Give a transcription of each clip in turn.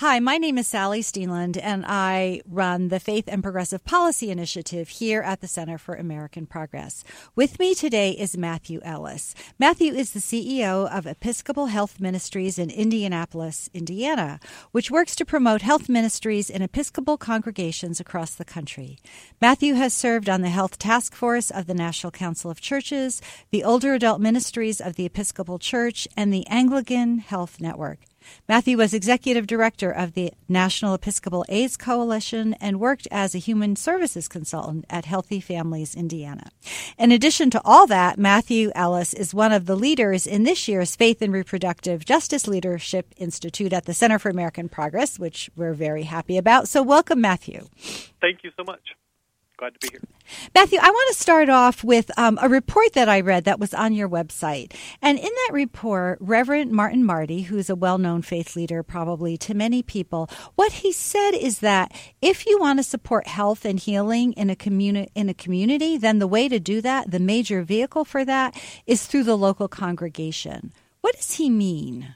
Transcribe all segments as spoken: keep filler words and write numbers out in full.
Hi, my name is Sally Steenland, and I run the Faith and Progressive Policy Initiative here at the Center for American Progress. With me today is Matthew Ellis. Matthew is the C E O of Episcopal Health Ministries in Indianapolis, Indiana, which works to promote health ministries in Episcopal congregations across the country. Matthew has served on the Health Task Force of the National Council of Churches, the Older Adult Ministries of the Episcopal Church, and the Anglican Health Network. Matthew was executive director of the National Episcopal AIDS Coalition and worked as a human services consultant at Healthy Families Indiana. In addition to all that, Matthew Ellis is one of the leaders in this year's Faith and Reproductive Justice Leadership Institute at the Center for American Progress, which we're very happy about. So welcome, Matthew. Thank you so much. Glad to be here. Matthew, I want to start off with um, a report that I read that was on your website. And in that report, Reverend Martin Marty, who's a well-known faith leader probably to many people, what he said is that if you want to support health and healing in a, communi- in a community, then the way to do that, the major vehicle for that, is through the local congregation. What does he mean?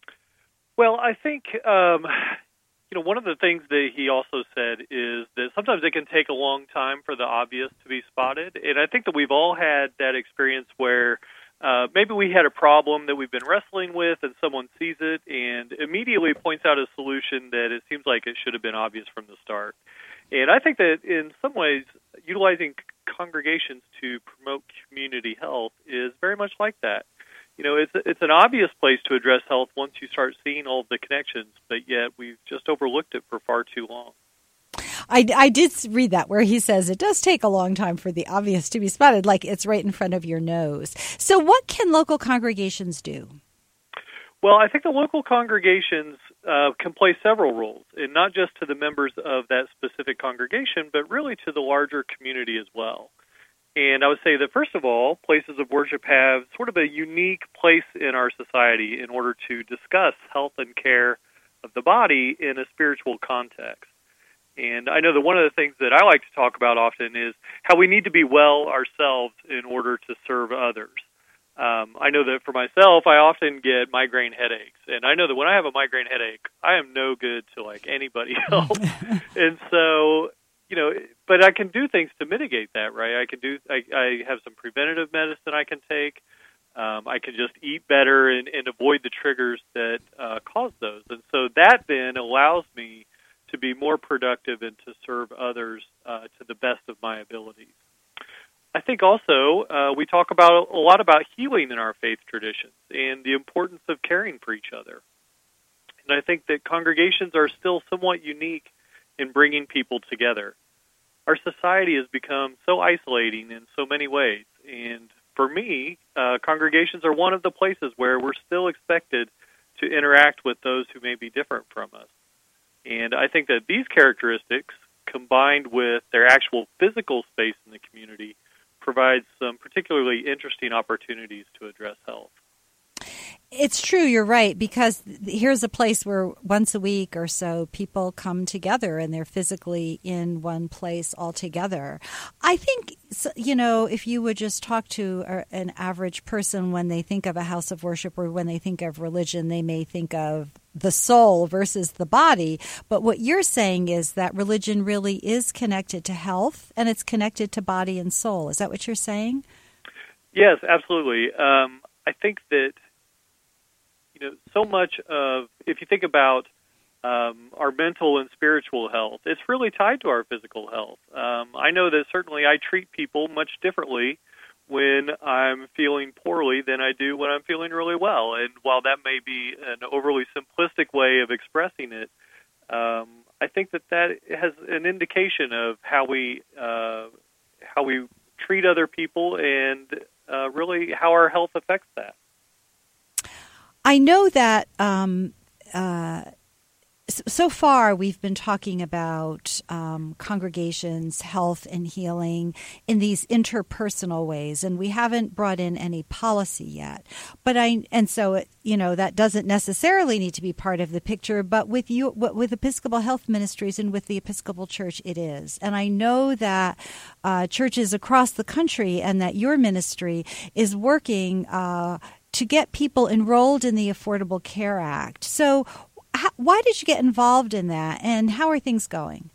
Well, I think... Um... You know, one of the things that he also said is that sometimes it can take a long time for the obvious to be spotted. And I think that we've all had that experience where uh, maybe we had a problem that we've been wrestling with and someone sees it and immediately points out a solution that it seems like it should have been obvious from the start. And I think that in some ways, utilizing congregations to promote community health is very much like that. You know, it's it's an obvious place to address health once you start seeing all of the connections, but yet we've just overlooked it for far too long. I, I did read that where he says it does take a long time for the obvious to be spotted, like it's right in front of your nose. So what can local congregations do? Well, I think the local congregations uh, can play several roles, and not just to the members of that specific congregation, but really to the larger community as well. And I would say that, first of all, places of worship have sort of a unique place in our society in order to discuss health and care of the body in a spiritual context. And I know that one of the things that I like to talk about often is how we need to be well ourselves in order to serve others. Um, I know that for myself, I often get migraine headaches. And I know that when I have a migraine headache, I am no good to, like, anybody else. And so... You know, but I can do things to mitigate that, right? I can do. I, I have some preventative medicine I can take. Um, I can just eat better and, and avoid the triggers that uh, cause those. And so that then allows me to be more productive and to serve others uh, to the best of my abilities. I think also uh, we talk about a lot about healing in our faith traditions and the importance of caring for each other. And I think that congregations are still somewhat unique in bringing people together. Our society has become so isolating in so many ways, and for me, uh, congregations are one of the places where we're still expected to interact with those who may be different from us. And I think that these characteristics, combined with their actual physical space in the community, provides some particularly interesting opportunities to address health. It's true, you're right, because here's a place where once a week or so people come together and they're physically in one place all together. I think, you know, if you would just talk to an average person when they think of a house of worship or when they think of religion, they may think of the soul versus the body. But what you're saying is that religion really is connected to health and it's connected to body and soul. Is that what you're saying? Yes, absolutely. Um, I think that You know, so much of, if you think about um, our mental and spiritual health, it's really tied to our physical health. Um, I know that certainly I treat people much differently when I'm feeling poorly than I do when I'm feeling really well. And while that may be an overly simplistic way of expressing it, um, I think that that has an indication of how we uh, how we treat other people and uh, really how our health affects that. I know that um, uh, so far we've been talking about um, congregations, health and healing in these interpersonal ways, and we haven't brought in any policy yet. But I and so it, you know that doesn't necessarily need to be part of the picture. But with you, with Episcopal Health Ministries and with the Episcopal Church, it is. And I know that uh, churches across the country and that your ministry is working Uh, to get people enrolled in the Affordable Care Act. So how, why did you get involved in that, and how are things going?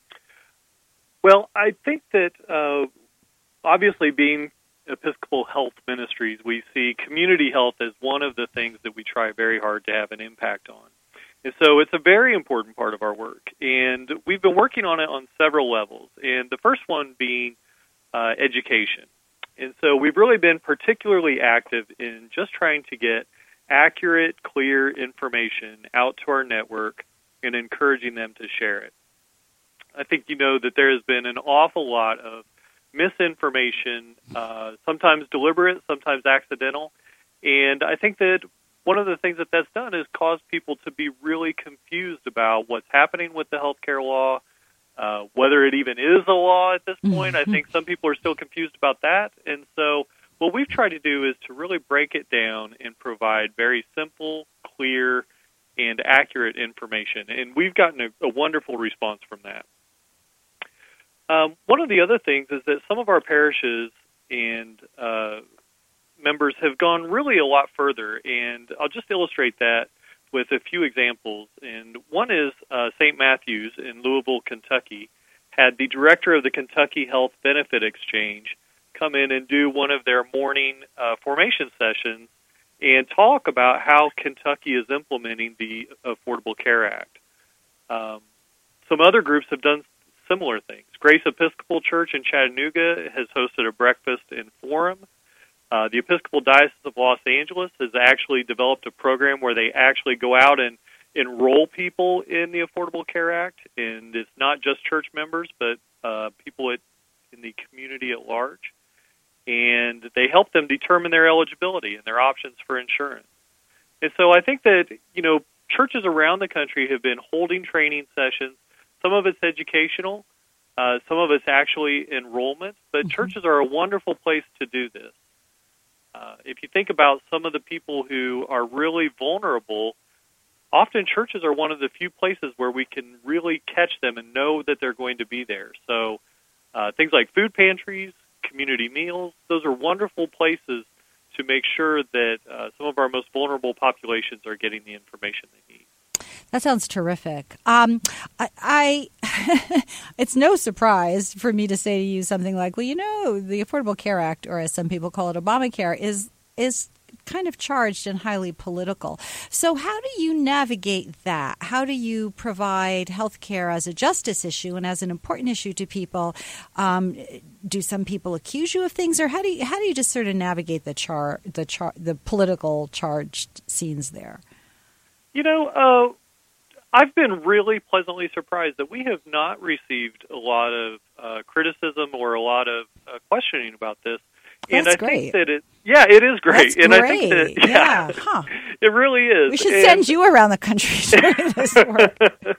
Well, I think that uh, obviously being Episcopal Health Ministries, we see community health as one of the things that we try very hard to have an impact on. And so it's a very important part of our work. And we've been working on it on several levels. And the first one being uh, education. And so we've really been particularly active in just trying to get accurate, clear information out to our network and encouraging them to share it. I think you know that there has been an awful lot of misinformation, uh, sometimes deliberate, sometimes accidental. And I think that one of the things that that's done is caused people to be really confused about what's happening with the healthcare law, uh, whether it even is a law at this point. Mm-hmm. I think some people are still confused about that. And so what we've tried to do is to really break it down and provide very simple, clear, and accurate information. And we've gotten a, a wonderful response from that. Um, one of the other things is that some of our parishes and uh, members have gone really a lot further, and I'll just illustrate that with a few examples. And one is uh, Saint Matthew's in Louisville, Kentucky, had the director of the Kentucky Health Benefit Exchange come in and do one of their morning uh, formation sessions and talk about how Kentucky is implementing the Affordable Care Act. Um, some other groups have done similar things. Grace Episcopal Church in Chattanooga has hosted a breakfast and forum. Uh, the Episcopal Diocese of Los Angeles has actually developed a program where they actually go out and enroll people in the Affordable Care Act, and it's not just church members, but uh, people at, in the community at large. And they help them determine their eligibility and their options for insurance. And so I think that, you know, churches around the country have been holding training sessions. Some of it's educational, uh, some of it's actually enrollment, but mm-hmm. churches are a wonderful place to do this. Uh, if you think about some of the people who are really vulnerable, often churches are one of the few places where we can really catch them and know that they're going to be there. So uh, things like food pantries, community meals, those are wonderful places to make sure that uh, some of our most vulnerable populations are getting the information they need. That sounds terrific. Um, I, I it's no surprise for me to say to you something like, well, you know, the Affordable Care Act, or as some people call it, Obamacare, is is kind of charged and highly political. So how do you navigate that? How do you provide health care as a justice issue and as an important issue to people? Um, do some people accuse you of things, or how do you, how do you just sort of navigate the char the char the political charged scenes there? You know, uh, I've been really pleasantly surprised that we have not received a lot of uh, criticism or a lot of uh, questioning about this. That's and I great. think that it, yeah, it is great. That's and great. I think that, yeah, yeah. Huh. it really is. We should and, send you around the country doing this work.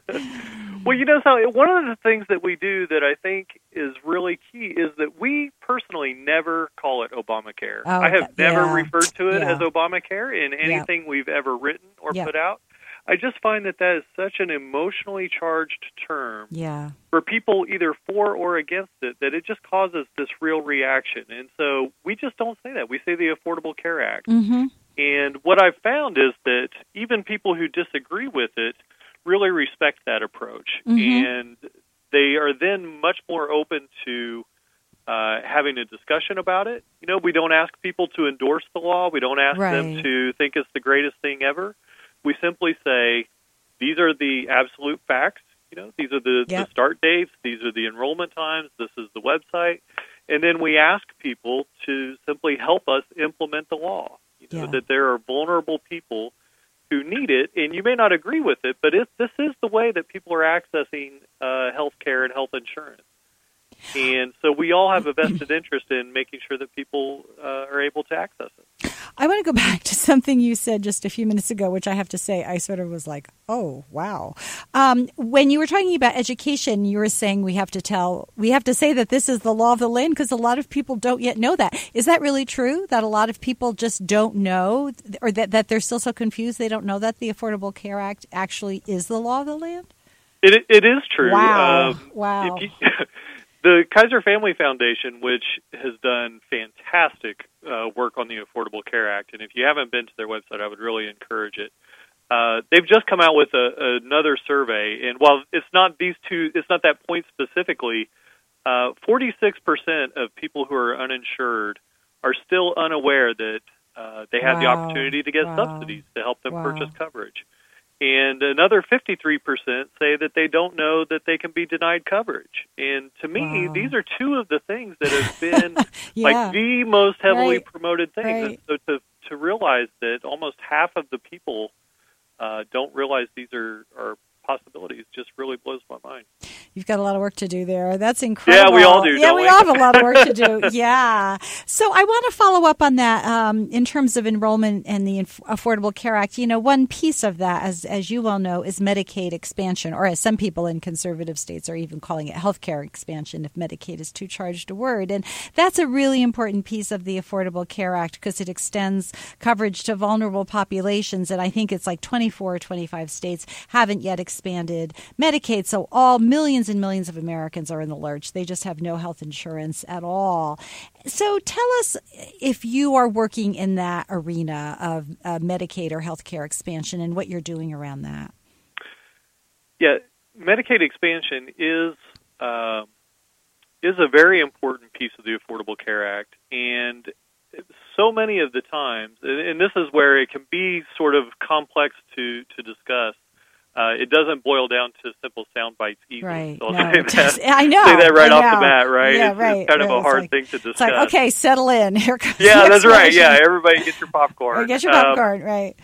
Well, you know, Sally, one of the things that we do that I think is really key is that we personally never call it Obamacare. Oh, I have never yeah. referred to it yeah. as Obamacare in anything yeah. we've ever written or yeah. put out. I just find that that is such an emotionally charged term yeah. for people either for or against it that it just causes this real reaction. And so we just don't say that. We say the Affordable Care Act. Mm-hmm. And what I've found is that even people who disagree with it really respect that approach. Mm-hmm. And they are then much more open to uh, having a discussion about it. You know, we don't ask people to endorse the law. We don't ask right. them to think it's the greatest thing ever. We simply say, these are the absolute facts. You know, these are the, yep. the start dates. These are the enrollment times. This is the website. And then we ask people to simply help us implement the law. You know, yeah. that there are vulnerable people who need it, and you may not agree with it, but it, this is the way that people are accessing uh, health care and health insurance. And so we all have a vested interest in making sure that people uh, are able to access it. I want to go back to something you said just a few minutes ago, which I have to say I sort of was like, oh, wow. Um, when you were talking about education, you were saying we have to tell, we have to say that this is the law of the land because a lot of people don't yet know that. Is that really true, that a lot of people just don't know, or that, that they're still so confused they don't know that the Affordable Care Act actually is the law of the land? It, it is true. Wow. Um, wow. If you, the Kaiser Family Foundation, which has done fantastic uh, work on the Affordable Care Act, and if you haven't been to their website, I would really encourage it. uh, they've just come out with a, another survey, and while it's not these two, it's not that point specifically, uh, forty-six percent of people who are uninsured are still unaware that uh, they have wow. the opportunity to get wow. subsidies to help them wow. purchase coverage. And another fifty-three percent say that they don't know that they can be denied coverage. And to me, wow. these are two of the things that have been yeah. like the most heavily right. promoted things. Right. And so to, to realize that almost half of the people uh, don't realize these are, are possibilities just really blows my mind. You've got a lot of work to do there. That's incredible. Yeah, we all do. Yeah, don't we, we all have a lot of work to do. Yeah. So I want to follow up on that um, in terms of enrollment and the Affordable Care Act. You know, one piece of that, as as you well know, is Medicaid expansion, or as some people in conservative states are even calling it healthcare expansion, if Medicaid is too charged a word. And that's a really important piece of the Affordable Care Act because it extends coverage to vulnerable populations. And I think it's like twenty-four or twenty-five states haven't yet expanded Medicaid. So all millions and millions of Americans are in the lurch. They just have no health insurance at all. So tell us if you are working in that arena of uh, Medicaid or healthcare expansion and what you're doing around that. Yeah, Medicaid expansion is uh, is a very important piece of the Affordable Care Act, and so many of the times, and this is where it can be sort of complex to, to discuss. Uh, it doesn't boil down to simple sound bites easily. Right. So I'll no, say that, just, I know. Say that right I off know. the bat, right? Yeah, it's, right. it's kind of yeah, a hard like, thing to discuss. It's like, okay, settle in. Here comes Yeah, the that's right. Yeah, everybody get your popcorn. Or get your popcorn, um, right.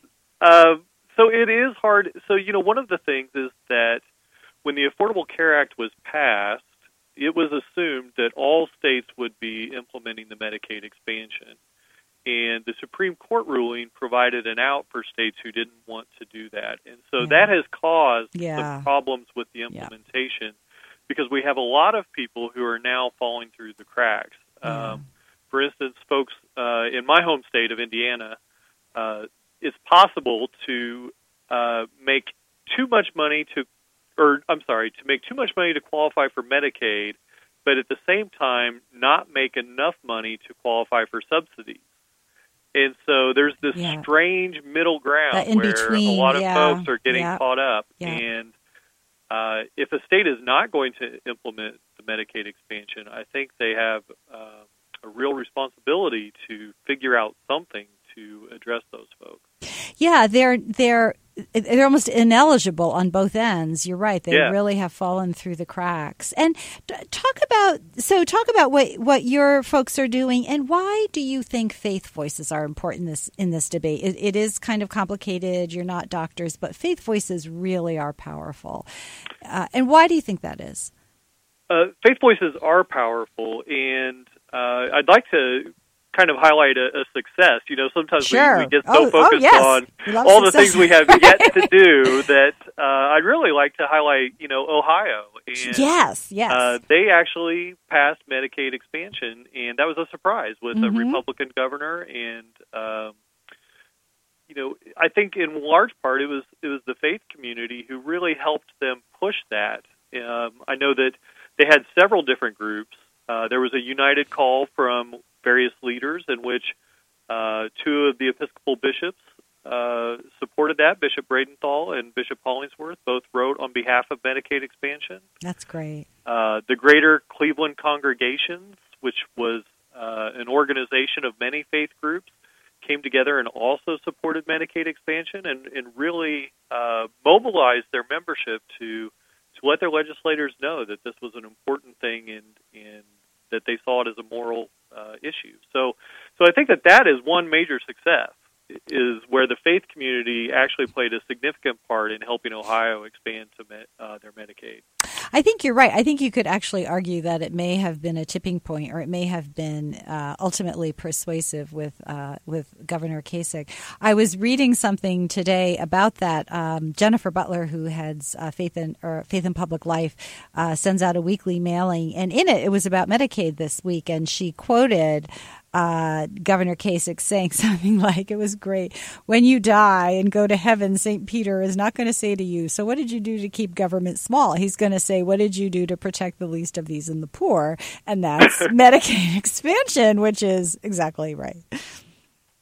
Uh, so it is hard. So, you know, one of the things is that when the Affordable Care Act was passed, it was assumed that all states would be implementing the Medicaid expansion. And the Supreme Court ruling provided an out for states who didn't want to do that. And so yeah. that has caused yeah. some problems with the implementation yeah. because we have a lot of people who are now falling through the cracks. Yeah. Um, for instance, folks uh, in my home state of Indiana, uh, it's possible to uh, make too much money to, or I'm sorry, to make too much money to qualify for Medicaid, but at the same time not make enough money to qualify for subsidies. And so there's this yeah. strange middle ground in where between, a lot of yeah. folks are getting yeah. caught up. Yeah. And uh, if a state is not going to implement the Medicaid expansion, I think they have uh, a real responsibility to figure out something to address those folks. Yeah, they're they're they're almost ineligible on both ends. You're right; they yeah. really have fallen through the cracks. And talk about so talk about what what your folks are doing, and why do you think faith voices are important in this in this debate? It, it is kind of complicated. You're not doctors, but faith voices really are powerful. Uh, and why do you think that is? Uh, faith voices are powerful, and uh, I'd like to kind of highlight a, a success. You know, sometimes sure. we, we get so oh, focused oh, yes. on all success. the things we have yet to do that uh, I'd really like to highlight, you know, Ohio. And, yes, yes. Uh, they actually passed Medicaid expansion, and that was a surprise with mm-hmm. a Republican governor. And, um, you know, I think in large part it was it was the faith community who really helped them push that. Um, I know that they had several different groups. Uh, there was a united call from various leaders in which uh, two of the Episcopal bishops uh, supported that. Bishop Bradenthal and Bishop Hollingsworth both wrote on behalf of Medicaid expansion. That's great. Uh, the Greater Cleveland Congregations, which was uh, an organization of many faith groups, came together and also supported Medicaid expansion and, and really uh, mobilized their membership to to let their legislators know that this was an important thing and, and that they saw it as a moral uh, issue. So, so I think that that is one major success, is where the faith community actually played a significant part in helping Ohio expand to med, uh, their Medicaid. I think you're right. I think you could actually argue that it may have been a tipping point, or it may have been uh, ultimately persuasive with uh, with Governor Kasich. I was reading something today about that. Um, Jennifer Butler, who heads uh, Faith in or Faith in Public Life, uh, sends out a weekly mailing, and in it, it was about Medicaid this week, and she quoted Uh, Governor Kasich saying something like, it was great, when you die and go to heaven, Saint Peter is not going to say to you, so what did you do to keep government small? He's going to say, what did you do to protect the least of these and the poor? And that's Medicaid expansion, which is exactly right.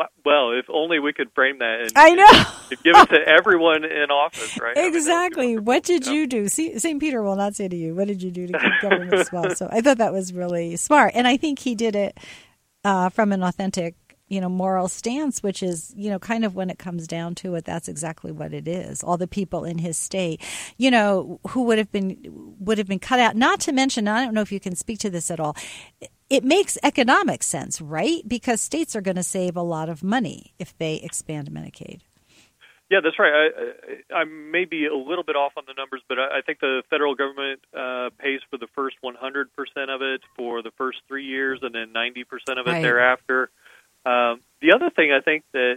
Well, if only we could frame that and, I know. and give it to everyone in office, right? Exactly. I mean, what did yeah. you do? See, Saint Peter will not say to you, what did you do to keep government swell? So I thought that was really smart. And I think he did it uh, from an authentic, you know, moral stance, which is, you know, kind of when it comes down to it, that's exactly what it is. All the people in his state, you know, who would have been would have been cut out. Not to mention, I don't know if you can speak to this at all. It makes economic sense, right? Because states are going to save a lot of money if they expand Medicaid. Yeah, that's right. I, I, I may be a little bit off on the numbers, but I, I think the federal government uh, pays for the first one hundred percent of it for the first three years and then ninety percent of it Right. thereafter. Um, the other thing I think that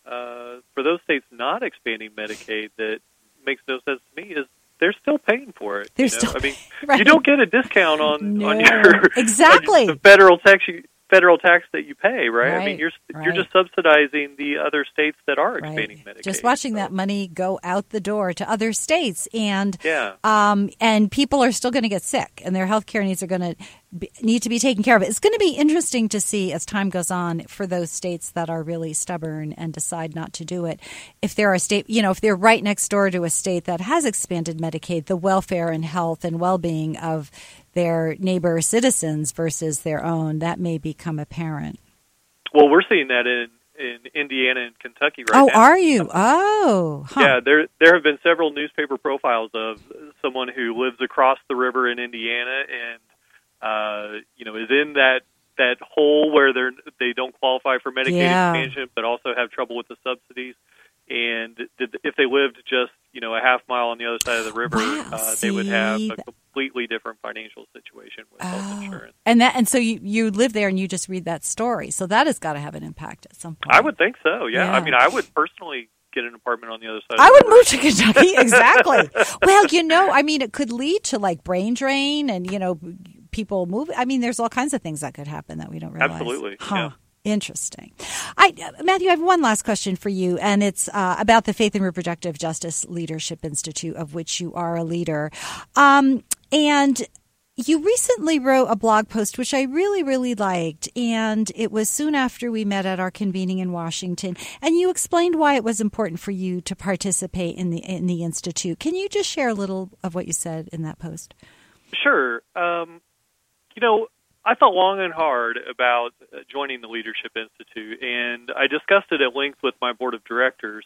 uh, for those states not expanding Medicaid that makes no sense to me is they're still paying for it. They're you know? still I mean, right. you don't get a discount on, No. on your Exactly. on the federal tax you, federal tax that you pay, right? Right, I mean, you're right. you're just subsidizing the other states that are Right. expanding Medicaid. Just watching so. that money go out the door to other states, and Yeah. um, and people are still going to get sick, and their health care needs are going to be, need to be taken care of. It's going to be interesting to see as time goes on for those states that are really stubborn and decide not to do it. If they're a state, you know, if they're right next door to a state that has expanded Medicaid, the welfare and health and well-being of their neighbor citizens versus their own, that may become apparent. Well, we're seeing that in, in Indiana and Kentucky right oh, now. Oh, are you? Oh, huh. Yeah, there there have been several newspaper profiles of someone who lives across the river in Indiana and uh, you know is in that that hole where they they don't qualify for Medicaid Yeah. expansion, but also have trouble with the subsidies. And did, if they lived just you know a half mile on the other side of the river, Wow, uh, they would have see? a completely different financial situation with health Oh. insurance. And that, and so you, you live there and you just read that story. So that has got to have an impact at some point. I would think so. Yeah, Yeah. I mean, I would personally get an apartment on the other side. I of the would river. move to Kentucky. Exactly. Well, you know, I mean, it could lead to like brain drain and, you know, people move. I mean, there's all kinds of things that could happen that we don't realize. Absolutely. Huh. Yeah. Interesting. I, Matthew, I have one last question for you, and it's uh, about the Faith and Reproductive Justice Leadership Institute, of which you are a leader. Um, and you recently wrote a blog post, which I really, really liked, and it was soon after we met at our convening in Washington. And you explained why it was important for you to participate in the in the institute. Can you just share a little of what you said in that post? Sure. Um, you know, I thought long and hard about uh, joining the Leadership Institute, and I discussed it at length with my board of directors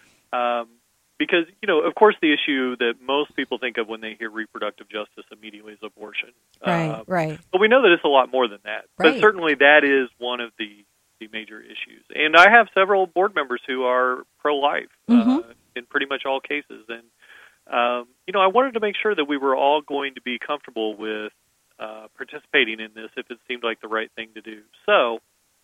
um, because, you know, of course, the issue that most people think of when they hear reproductive justice immediately is abortion. Right, Uh, right. But we know that it's a lot more than that. Right. But certainly that is one of the, the major issues. And I have several board members who are pro-life Mm-hmm. uh, in pretty much all cases. And, um, you know, I wanted to make sure that we were all going to be comfortable with Uh, participating in this if it seemed like the right thing to do. So,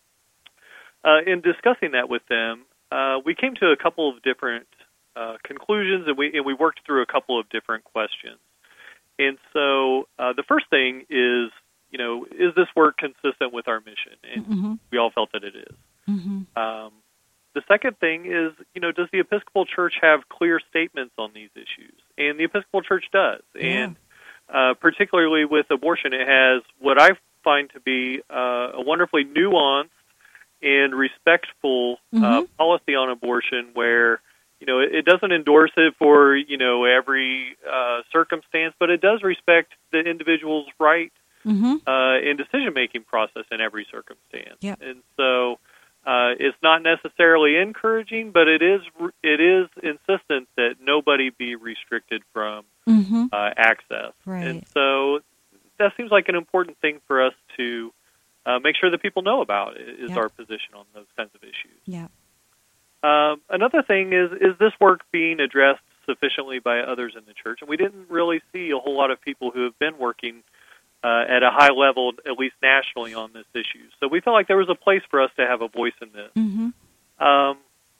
uh, in discussing that with them, uh, we came to a couple of different uh, conclusions, and we and we worked through a couple of different questions. And so, uh, the first thing is, you know, is this work consistent with our mission? And Mm-hmm. we all felt that it is. Mm-hmm. Um, the second thing is, you know, does the Episcopal Church have clear statements on these issues? And the Episcopal Church does. Yeah. And Uh, particularly with abortion, it has what I find to be uh, a wonderfully nuanced and respectful Mm-hmm. uh, policy on abortion where, you know, it, it doesn't endorse it for, you know, every uh, circumstance, but it does respect the individual's right Mm-hmm. uh, and decision-making process in every circumstance. Yep. And so uh, it's not necessarily encouraging, but it is it is insistent that nobody be restricted from Mm-hmm. uh, access. Right. And so that seems like an important thing for us to uh, make sure that people know about, is Yeah. our position on those kinds of issues. Yeah. Um, another thing is, is this work being addressed sufficiently by others in the church? And we didn't really see a whole lot of people who have been working uh, at a high level, at least nationally, on this issue. So we felt like there was a place for us to have a voice in this. Mm-hmm. Um,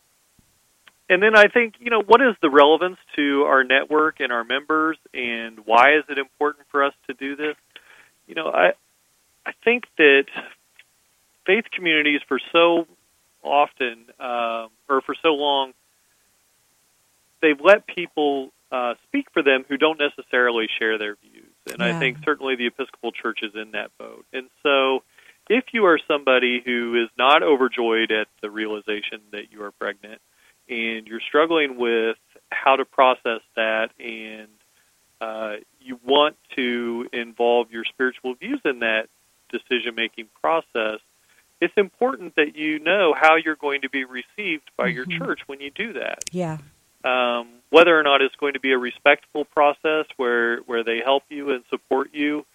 and then I think, you know, what is the relevance to our network and our members, and why is it important for us to do this? You know, I I think that faith communities for so often, um, or for so long, they've let people uh, speak for them who don't necessarily share their views. And Yeah. I think certainly the Episcopal Church is in that boat. And so if you are somebody who is not overjoyed at the realization that you are pregnant and you're struggling with how to process that, and uh, you want to involve your spiritual views in that decision-making process, it's important that you know how you're going to be received by mm-hmm. your church when you do that. Yeah. Um, whether or not it's going to be a respectful process where where they help you and support you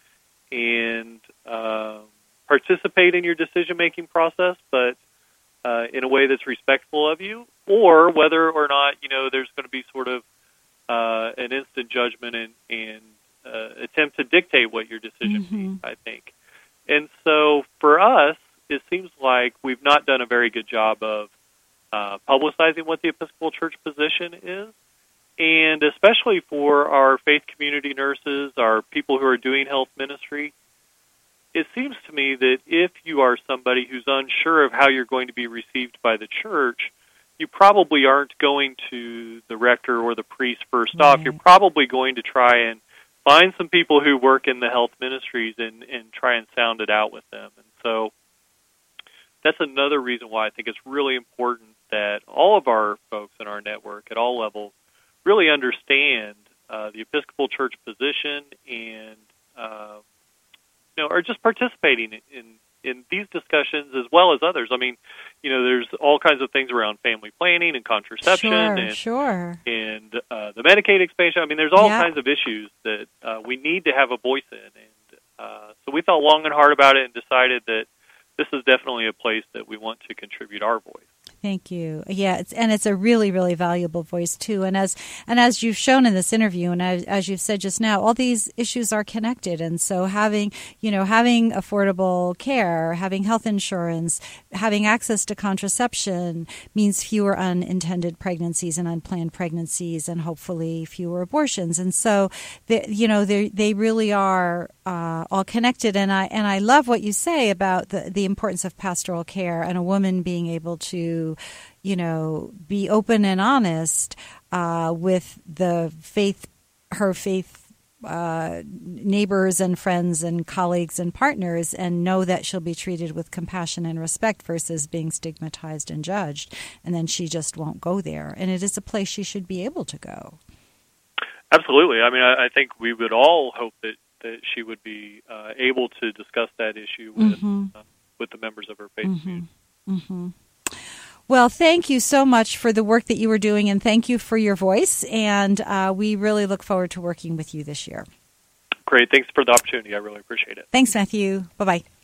and uh, participate in your decision-making process, but uh, in a way that's respectful of you, or whether or not, you know, there's going to be sort of uh, an instant judgment and, and uh, attempt to dictate what your decision mm-hmm. be, I think. And so for us, it seems like we've not done a very good job of uh, publicizing what the Episcopal Church position is, and especially for our faith community nurses, our people who are doing health ministry. It seems to me that if you are somebody who's unsure of how you're going to be received by the church, you probably aren't going to the rector or the priest first right. off. You're probably going to try and find some people who work in the health ministries and, and try and sound it out with them. And so that's another reason why I think it's really important that all of our folks in our network at all levels really understand uh, the Episcopal Church position and uh, you know, are just participating in, in in these discussions as well as others. I mean, you know, there's all kinds of things around family planning and contraception sure, and, sure. and uh, the Medicaid expansion. I mean, there's all yeah. kinds of issues that uh, we need to have a voice in. And uh, so we thought long and hard about it and decided that this is definitely a place that we want to contribute our voice. Thank you. Yeah, it's, and it's a really, really valuable voice too. And as and as you've shown in this interview, and as, as you've said just now, all these issues are connected. And so having, you know, having affordable care, having health insurance, having access to contraception means fewer unintended pregnancies and unplanned pregnancies, and hopefully fewer abortions. And so, the, you know, they they really are uh, all connected. And I and I love what you say about the the importance of pastoral care and a woman being able to, you know, be open and honest uh, with the faith, her faith uh, neighbors and friends and colleagues and partners, and know that she'll be treated with compassion and respect versus being stigmatized and judged. And then she just won't go there. And it is a place she should be able to go. Absolutely. I mean, I, I think we would all hope that, that she would be uh, able to discuss that issue with, mm-hmm. uh, with the members of her faith mm-hmm. community. Mm-hmm. Well, thank you so much for the work that you were doing, and thank you for your voice. And uh, we really look forward to working with you this year. Great. Thanks for the opportunity. I really appreciate it. Thanks, Matthew. Bye-bye.